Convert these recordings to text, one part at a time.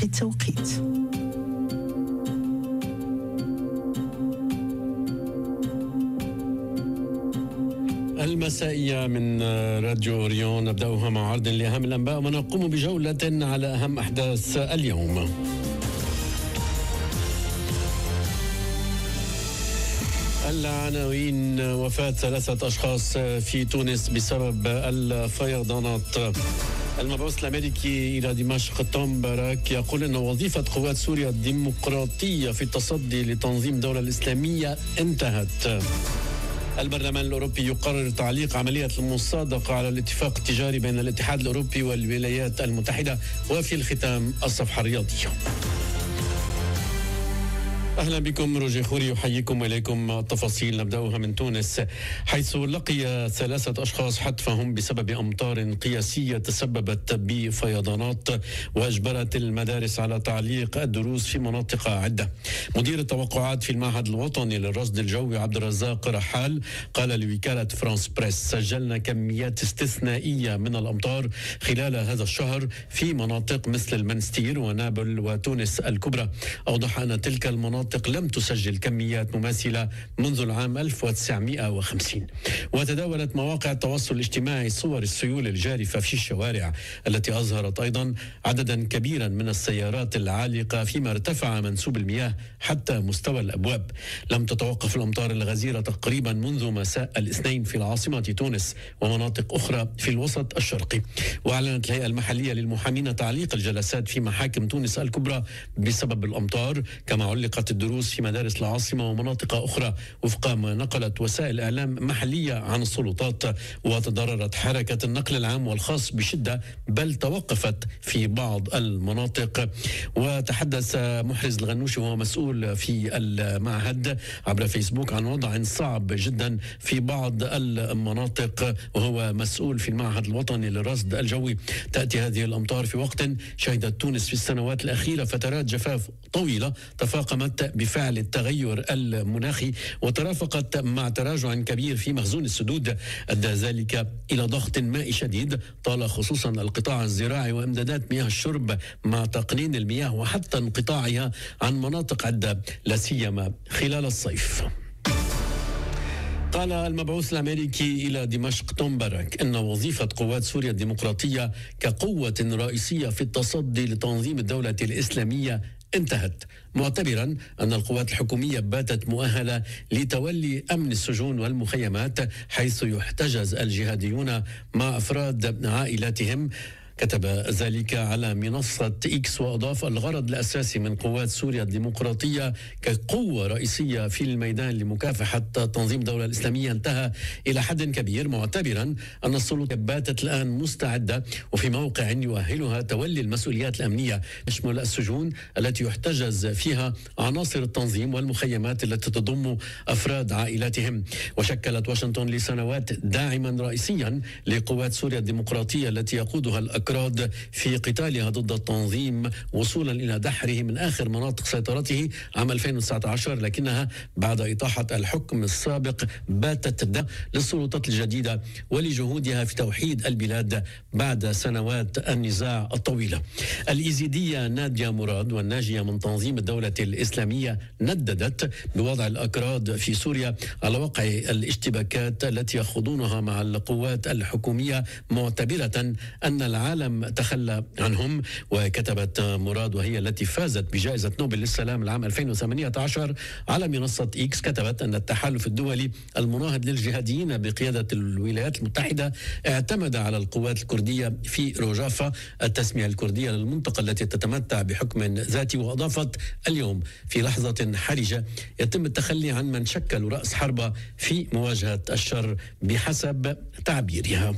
التوقيت. المسائية من راديو أوريون نبدأها مع عرض لأهم الأنباء ونقوم بجولة على أهم أحداث اليوم. العناوين: وفاة 3 أشخاص في تونس بسبب الفيضانات. المبعوث الأمريكي إلى دمشق توم باراك يقول أن وظيفة قوات سوريا الديمقراطية في التصدي لتنظيم الدولة الإسلامية انتهت. البرلمان الأوروبي يقرر تعليق عملية المصادقة على الاتفاق التجاري بين الاتحاد الأوروبي والولايات المتحدة. وفي الختام الصفحة الرياضية. أهلا بكم، روجي خوري يحييكم وإليكم التفاصيل. نبدأها من تونس، حيث لقي 3 أشخاص حتفهم بسبب أمطار قياسية تسببت بفيضانات وأجبرت المدارس على تعليق الدروس في مناطق عدة. مدير التوقعات في المعهد الوطني للرصد الجوي عبد الرزاق رحال قال لوكالة فرانس بريس: سجلنا كميات استثنائية من الأمطار خلال هذا الشهر في مناطق مثل المنستير ونابل وتونس الكبرى. أوضح أن تلك المناطق لم تسجل كميات مماثلة منذ العام 1950. وتداولت مواقع التواصل الاجتماعي صور السيول الجارفة في الشوارع التي أظهرت أيضا عددا كبيرا من السيارات العالقة، فيما ارتفع منسوب المياه حتى مستوى الأبواب. لم تتوقف الأمطار الغزيرة تقريبا منذ مساء الاثنين في العاصمة تونس ومناطق أخرى في الوسط الشرقي. وأعلنت الهيئة المحلية للمحامين تعليق الجلسات في محاكم تونس الكبرى بسبب الأمطار، كما علقت الدروس في مدارس العاصمة ومناطق أخرى وفق ما نقلت وسائل إعلام محلية عن السلطات. وتضررت حركة النقل العام والخاص بشدة، بل توقفت في بعض المناطق. وتحدث محرز الغنوشي وهو مسؤول في المعهد عبر فيسبوك عن وضع صعب جدا في بعض المناطق، وهو مسؤول في المعهد الوطني للرصد الجوي. تأتي هذه الأمطار في وقت شهدت تونس في السنوات الأخيرة فترات جفاف طويلة تفاقمت بفعل التغير المناخي وترافقت مع تراجع كبير في مخزون السدود، أدى ذلك إلى ضغط مائي شديد طال خصوصا القطاع الزراعي وامدادات مياه الشرب مع تقنين المياه وحتى انقطاعها عن مناطق عدة لا سيما خلال الصيف. قال المبعوث الأمريكي إلى دمشق توم باراك إن وظيفة قوات سوريا الديمقراطية كقوة رئيسية في التصدي لتنظيم الدولة الإسلامية انتهت، معتبرا أن القوات الحكومية باتت مؤهلة لتولي أمن السجون والمخيمات حيث يحتجز الجهاديون مع أفراد عائلاتهم. كتب ذلك على منصة إكس وأضاف: الغرض الأساسي من قوات سوريا الديمقراطية كقوة رئيسية في الميدان لمكافحة تنظيم الدولة الإسلامية انتهى إلى حد كبير، معتبرا أن السلطة باتت الآن مستعدة وفي موقع يؤهلها تولي المسؤوليات الأمنية، يشمل السجون التي يحتجز فيها عناصر التنظيم والمخيمات التي تضم أفراد عائلاتهم. وشكلت واشنطن لسنوات داعما رئيسيا لقوات سوريا الديمقراطية التي يقودها الأكراد في قتالها ضد التنظيم وصولا إلى دحره من آخر مناطق سيطرته عام 2019، لكنها بعد إطاحة الحكم السابق باتت للسلطات الجديدة ولجهودها في توحيد البلاد بعد سنوات النزاع الطويلة. الإيزيدية نادية مراد والناجية من تنظيم الدولة الإسلامية نددت بوضع الأكراد في سوريا على وقع الاشتباكات التي يخوضونها مع القوات الحكومية، معتبرة أن العالم تخلى عنهم. وكتبت مراد وهي التي فازت بجائزة نوبل للسلام العام 2018 على منصة إكس، كتبت أن التحالف الدولي المناهض للجهاديين بقيادة الولايات المتحدة اعتمد على القوات الكردية في روجافا، التسمية الكردية للمنطقة التي تتمتع بحكم ذاتي. وأضافت: اليوم في لحظة حرجة يتم التخلي عن من شكلوا رأس حربة في مواجهة الشر بحسب تعبيرها.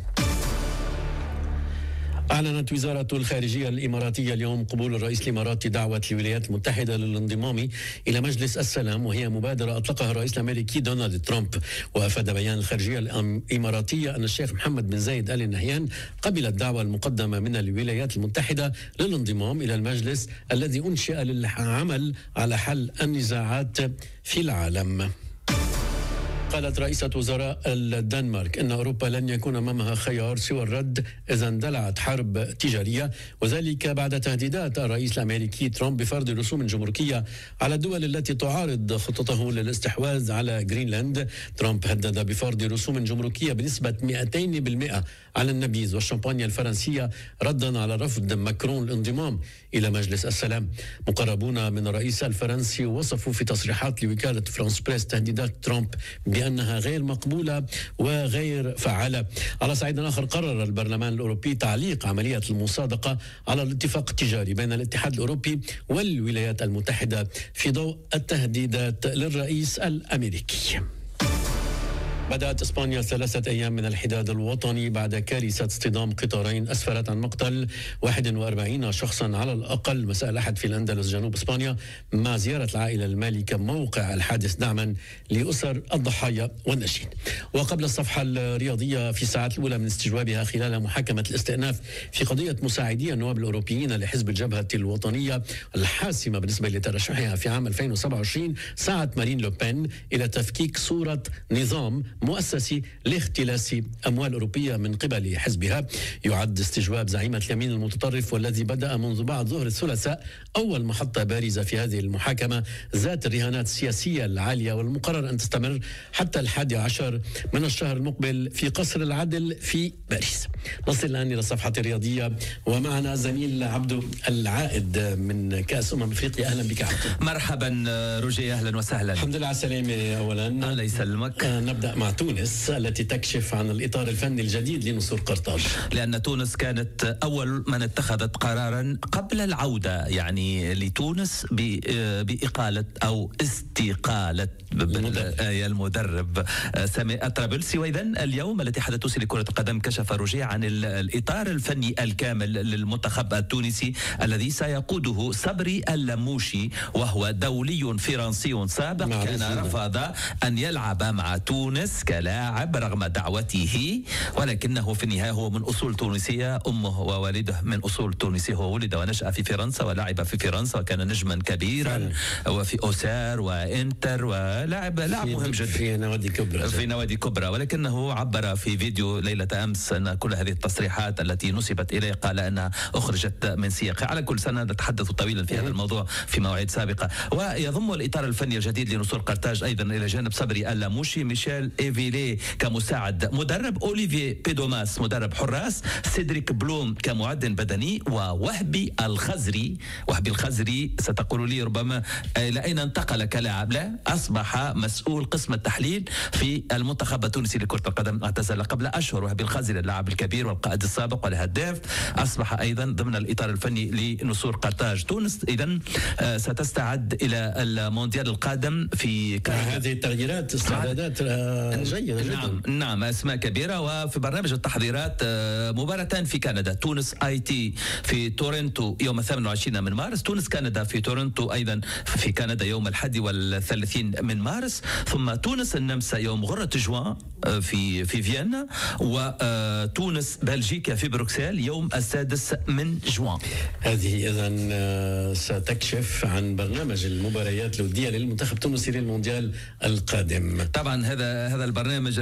أعلنت وزارة الخارجية الإماراتية اليوم قبول الرئيس الإماراتي دعوة الولايات المتحدة للانضمام إلى مجلس السلام، وهي مبادرة أطلقها الرئيس الأمريكي دونالد ترامب. وأفاد بيان الخارجية الإماراتية أن الشيخ محمد بن زايد آل نهيان قبل الدعوة المقدمة من الولايات المتحدة للانضمام إلى المجلس الذي أنشئ للعمل على حل النزاعات في العالم. قالت رئيسة وزراء الدنمارك إن أوروبا لن يكون أمامها خيار سوى الرد إذا اندلعت حرب تجارية، وذلك بعد تهديدات الرئيس الأمريكي ترامب بفرض رسوم جمركية على الدول التي تعارض خطته للاستحواذ على جرينلاند. ترامب هدد بفرض رسوم جمركية بنسبة 200% على النبيذ والشمبانيا الفرنسية ردا على رفض ماكرون الانضمام إلى مجلس السلام. مقربون من الرئيس الفرنسي وصفوا في تصريحات لوكالة فرانس بريس تهديدات ترامب بأنها غير مقبولة وغير فعالة. على صعيد آخر، قرر البرلمان الأوروبي تعليق عملية المصادقة على الاتفاق التجاري بين الاتحاد الأوروبي والولايات المتحدة في ضوء التهديدات للرئيس الأمريكي. بدأت إسبانيا 3 أيام من الحداد الوطني بعد كارثة اصطدام قطارين أسفرت عن مقتل 41 شخصا على الأقل مساء الأحد في الأندلس جنوب إسبانيا، مع زيارة العائلة المالكة موقع الحادث دعما لأسر الضحايا والناشئين. وقبل الصفحة الرياضية، في الساعات الأولى من استجوابها خلال محاكمة الاستئناف في قضية مساعدي النواب الأوروبيين لحزب الجبهة الوطنية الحاسمة بالنسبة لترشحها في عام 2027، سعت مارين لوبين إلى تفكيك صورة نظام مؤسسي لاختلاس أموال أوروبية من قبل حزبها. يعد استجواب زعيمة اليمين المتطرف والذي بدأ منذ بعد ظهر الثلاثاء أول محطة بارزة في هذه المحاكمة ذات الرهانات السياسية العالية، والمقرر أن تستمر حتى 11 من الشهر المقبل في قصر العدل في باريس. نصل الآن إلى الصفحة الرياضية ومعنا زميل عبدو العائد من كأس أفريقيا. أهلا بك عبدو. مرحبا روجي، أهلا وسهلا. الحمد لله على السلامة. أولا الله يسلمك. نبدأ مع تونس التي تكشف عن الإطار الفني الجديد لنسور قرطاج، لأن تونس كانت أول من اتخذت قرارا قبل العودة يعني لتونس بإقالة أو استقالة المدرب سامي الطرابلسي. وإذا اليوم الاتحاد التونسي لكرة القدم كشف رجيع عن الإطار الفني الكامل للمنتخب التونسي الذي سيقوده صبري اللموشي، وهو دولي فرنسي سابق كان رفض أن يلعب مع تونس كلاعب رغم دعوته، ولكنه في النهاية هو من أصول تونسية، أمه ووالده من أصول تونسية. هو ولد ونشأ في فرنسا ولعب في فرنسا وكان نجما كبيرا وفي أوسار وإنتر ولاعب مهم جدا في نوادي كبرى. ولكنه عبر في فيديو ليلة أمس أن كل هذه التصريحات التي نسبت إليه قال أنها أخرجت من سياقها. على كل سنة نتحدث طويلا في هذا الموضوع في مواعيد سابقة. ويضم الإطار الفني الجديد لنسور قرطاج أيضا إلى جانب صبري اللموشي ميشيل إيفيلي كمساعد مدرب، أوليفيي بيدوماس مدرب حراس، سيدريك بلوم كمعد بدني، ووهبي الخزري ستقول لي ربما إلى أين انتقل كلاعب؟ لا، أصبح مسؤول قسم التحليل في المنتخب التونسي لكرة القدم. اعتزل قبل أشهر وهبي الخزري اللاعب الكبير والقائد السابق والهداف، أصبح أيضا ضمن الإطار الفني لنسور قرطاج. تونس إذن ستستعد إلى المونديال القادم في هذه التغييرات استعدادات جيدة جدا. نعم أسماء كبيرة. وفي برنامج التحضيرات مباراتان في كندا، تونس IT في تورنتو يوم 28 من مارس، تونس كندا في تورنتو أيضا في كندا يوم 31 من مارس، ثم تونس النمسا يوم غرة جوان في فيينا، وتونس بلجيكا في بروكسل يوم 6 من جوان. هذه إذن ستكشف عن برنامج المباريات الودية للمنتخب التونسي للمونديال القادم. طبعا هذا البرنامج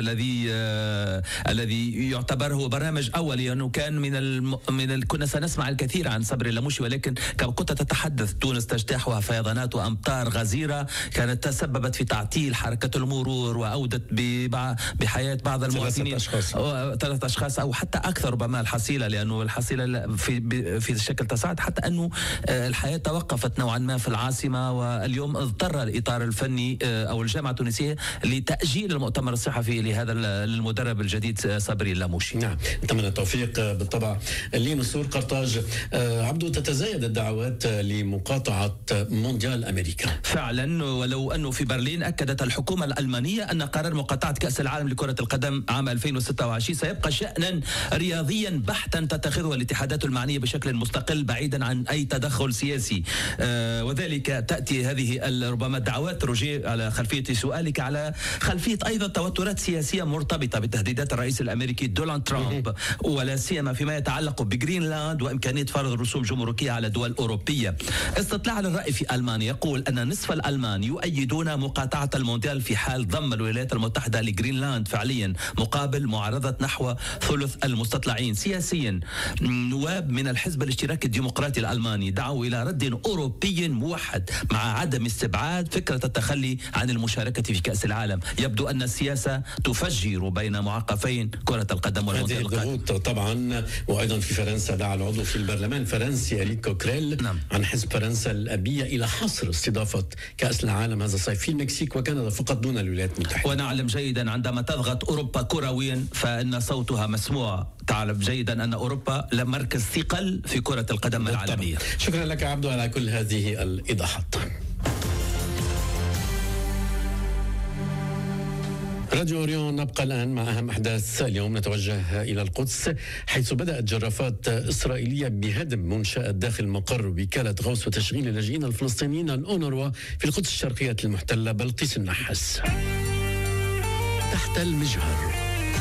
الذي يعتبر هو برنامج أولي، لأنه كان كنا سنسمع الكثير عن صبري اللموشي، ولكن كما كنت تتحدث تونس تجتاحها فيضانات وأمطار غزيرة كانت تسببت في تعطيل حركة المرور وأودت بحياة بعض المواطنين 3 أشخاص أو حتى أكثر ربما الحصيلة، لأنه الحصيلة في شكل تصاعد حتى أنه الحياة توقفت نوعا ما في العاصمة. واليوم اضطر الإطار الفني أو الجامعة التونسية لتأجيل المؤتمر الصحفي لهذا المدرب الجديد صبري اللموشي. نعم، نتمنى التوفيق بالطبع لنسور قرطاج. عبدو، تتزايد الدعوات لمقاطعة مونديال أمريكا فعلا، ولو أنه في برلين أكدت الحكومة الألمانية أن قرار مقاطعة كأس العالم لكرة القدم عام 2026 سيبقى شأنا رياضيا بحتا تتخذه الاتحادات المعنية بشكل مستقل بعيدا عن أي تدخل سياسي. وذلك تأتي هذه ربما الدعوات روجيه على خلفية سؤالك على خلفية أيضا توترات سياسية مرتبطة بتهديدات الرئيس الأمريكي دونالد ترامب، ولا سيما فيما يتعلق بجرينلاند وإمكانية فرض رسوم جمركية على دول أوروبية. استطلاع للرأي في ألمانيا يقول أن نصف الألمان يؤيدون مقاطعة المونديال في حال ضم الولايات المتحدة لجرينلاند فعليا، مقابل معارضة نحو ثلث المستطلعين. سياسيا نواب من الحزب الاشتراكي الديمقراطي الألماني دعوا إلى رد أوروبي موحد مع عدم استبعاد فكرة التخلي عن المشاركة في كأس العالم. يبدو أن السياسة تفجر بين معقفين كرة القدم والمونديال. هذه الضغوط طبعا. وأيضا في فرنسا دعا العضو في البرلمان الفرنسي إريك كوكريل عن حزب فرنسا الأبية إلى حصر استضافة كأس العالم هذا الصيف في المكسيك وكندا فقط دون الولايات المتحدة. ونعلم جيدا عندما تضغط أوروبا كرويا فإن صوتها مسموع. تعلم جيدا أن أوروبا مركز ثقل في كرة القدم العالمية. شكرا لك عبدو على كل هذه الإيضاحات. راديو أوريون، نبقى الآن مع أهم أحداث اليوم. نتوجه إلى القدس حيث بدأت جرافات إسرائيلية بهدم منشأة داخل مقر وكالة غوث وتشغيل اللاجئين الفلسطينيين الأونروا في القدس الشرقية المحتلة بلقيس النحاس. تحت المجهر.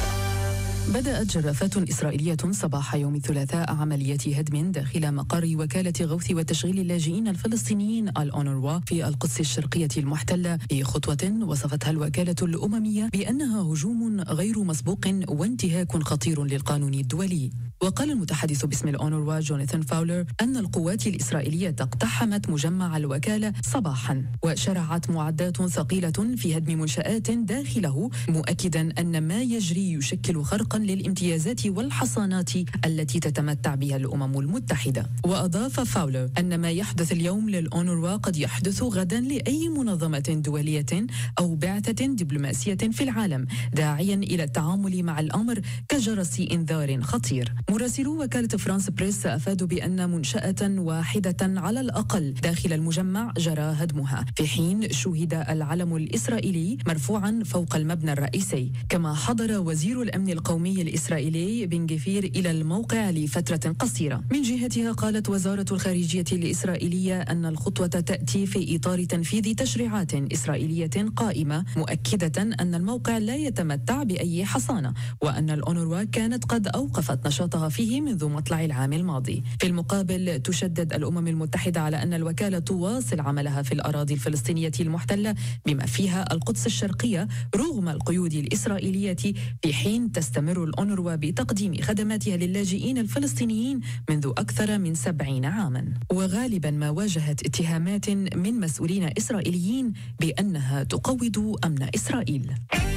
بدأت جرافات إسرائيلية صباح يوم الثلاثاء عملية هدم داخل مقر وكالة غوث وتشغيل اللاجئين الفلسطينيين الأونروا في القدس الشرقية المحتلة في خطوة وصفتها الوكالة الأممية بأنها هجوم غير مسبوق وانتهاك خطير للقانون الدولي. وقال المتحدث باسم الأونروا جوناثان فاولر أن القوات الإسرائيلية اقتحمت مجمع الوكالة صباحا وشرعت معدات ثقيلة في هدم منشآت داخله، مؤكدا أن ما يجري يشكل خرقا للامتيازات والحصانات التي تتمتع بها الأمم المتحدة. وأضاف فاولر أن ما يحدث اليوم للأونروا قد يحدث غدا لأي منظمة دولية أو بعثة دبلوماسية في العالم، داعيا إلى التعامل مع الأمر كجرس إنذار خطير. مراسلو وكالة فرانس بريس أفادوا بأن منشأة واحدة على الأقل داخل المجمع جرى هدمها، في حين شوهد العلم الإسرائيلي مرفوعا فوق المبنى الرئيسي. كما حضر وزير الأمن القومي الإسرائيلي بن غفير إلى الموقع لفترة قصيرة. من جهتها قالت وزارة الخارجية الإسرائيلية أن الخطوة تأتي في إطار تنفيذ تشريعات إسرائيلية قائمة، مؤكدة أن الموقع لا يتمتع بأي حصانة وأن الأونروا كانت قد أوقفت نشاطها فيه منذ مطلع العام الماضي. في المقابل تشدد الأمم المتحدة على أن الوكالة تواصل عملها في الأراضي الفلسطينية المحتلة بما فيها القدس الشرقية رغم القيود الإسرائيلية، في حين تستمر الأونروا بتقديم خدماتها للاجئين الفلسطينيين منذ أكثر من 70 عاما. وغالبا ما واجهت اتهامات من مسؤولين إسرائيليين بأنها تقوض أمن إسرائيل.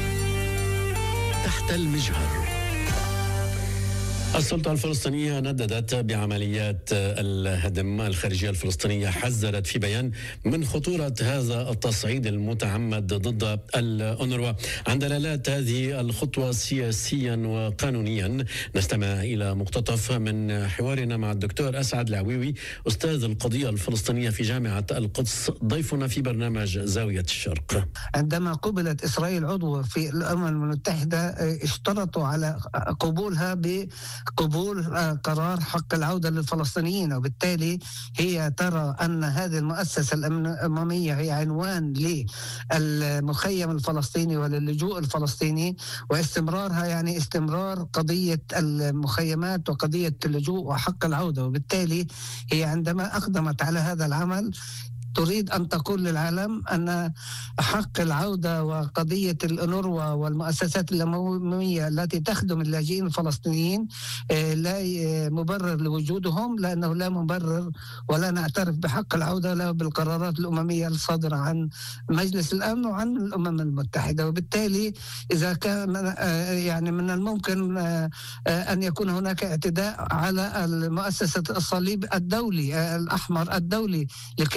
تحت المجهر. السلطة الفلسطينية نددت بعمليات الهدم. الخارجية الفلسطينية حذرت في بيان من خطورة هذا التصعيد المتعمد ضد الأونروا عن دلالات هذه الخطوة سياسيا وقانونيا. نستمع إلى مقتطف من حوارنا مع الدكتور أسعد العويوي أستاذ القضية الفلسطينية في جامعة القدس، ضيفنا في برنامج زاوية الشرق. عندما قبلت إسرائيل عضو في الأمم المتحدة اشترطوا على قبولها قبول قرار حق العودة للفلسطينيين، وبالتالي هي ترى أن هذه المؤسسة الأممية هي عنوان للمخيم الفلسطيني وللجوء الفلسطيني، واستمرارها يعني استمرار قضية المخيمات وقضية اللجوء وحق العودة. وبالتالي هي عندما أقدمت على هذا العمل تريد أن تقول للعالم أن حق العودة وقضية الأونروا والمؤسسات الأممية التي تخدم اللاجئين الفلسطينيين لا مبرر لوجودهم، لأنه لا مبرر ولا نعترف بحق العودة لا بالقرارات الأممية الصادرة عن مجلس الأمن وعن الأمم المتحدة. وبالتالي إذا كان يعني من الممكن أن يكون هناك اعتداء على مؤسسة الصليب الدولي الأحمر الدولي لكي لا يكون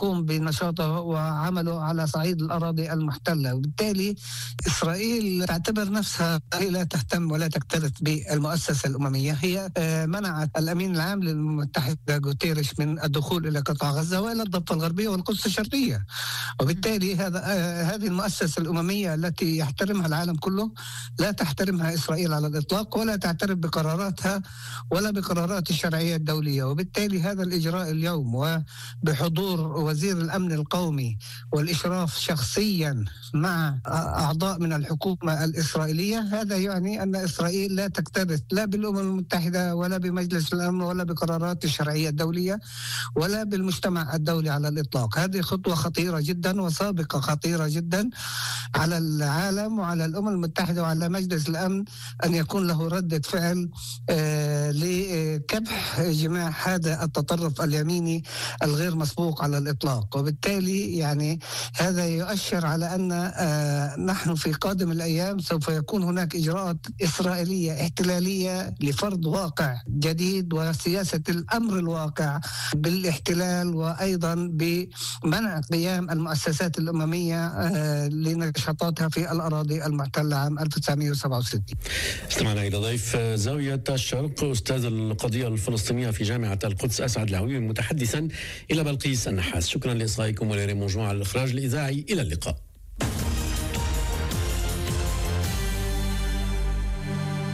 يقوم بنشاطه وعمله على صعيد الأراضي المحتلة. وبالتالي إسرائيل تعتبر نفسها لا تهتم ولا تكترث بالمؤسسة الأممية. هي منعت الأمين العام للأمم المتحدة غوتيريش من الدخول إلى قطاع غزة وإلى الضفة الغربية والقدس الشرقية. وبالتالي هذه المؤسسة الأممية التي يحترمها العالم كله لا تحترمها إسرائيل على الإطلاق، ولا تعترف بقراراتها ولا بقرارات الشرعية الدولية. وبالتالي هذا الإجراء اليوم وبحضور وزير الأمن القومي والإشراف شخصيا مع أعضاء من الحكومة الإسرائيلية، هذا يعني أن إسرائيل لا تكترث لا بالأمم المتحدة ولا بمجلس الأمن ولا بقرارات الشرعية الدولية ولا بالمجتمع الدولي على الإطلاق. هذه خطوة خطيرة جدا وسابقة خطيرة جدا على العالم وعلى الأمم المتحدة وعلى مجلس الأمن أن يكون له ردة فعل لكبح جماح هذا التطرف اليميني الغير مسبوق على الإطلاق. وبالتالي يعني هذا يؤشر على أن نحن في قادم الأيام سوف يكون هناك إجراءات إسرائيلية احتلالية لفرض واقع جديد وسياسة الأمر الواقع بالاحتلال، وأيضا بمنع قيام المؤسسات الأممية لنشاطاتها في الأراضي المحتلة عام 1967. استمعنا إلى ضيف زاوية الشرق أستاذ القضية الفلسطينية في جامعة القدس أسعد العويمي متحدثا إلى بلقيس النحاس. شكرا لإصغائكم ولريم مجموعة الإخراج الإذاعي. إلى اللقاء.